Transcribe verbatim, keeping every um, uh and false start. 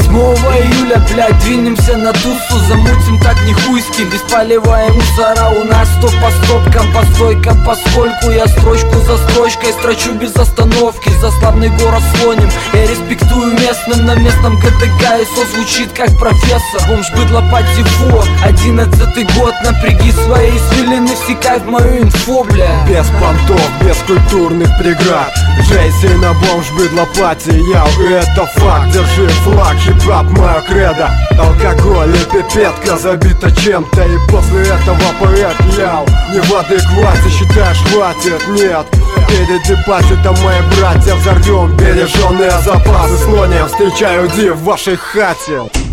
восьмого июля, блядь, двинемся на туссу, замутим так не хуйски. Без полевая мусора у нас стоп по стопкам, по стойкам, поскольку я строчку за строчкой строчу без остановки. За славный город слоним, я респектую местным, на местном ГТК ИСО звучит как профессор. Бомж быдло по тифу, одиннадцатый год, напряги свои извилины, всекай в мою инфо, бля. Без понтов, без культурных преград, Джейси на бомж быдло пати, яу, это факт. Держи флаг, хип-хап моя кредо, алкоголь и пипетка забита чем-то. И после этого поэт, яу, не в адеквате, считаешь хватит, нет. Перед депозитом мои братья взорвем береженные запасы. Слоним, встречаю Ди в вашей хате.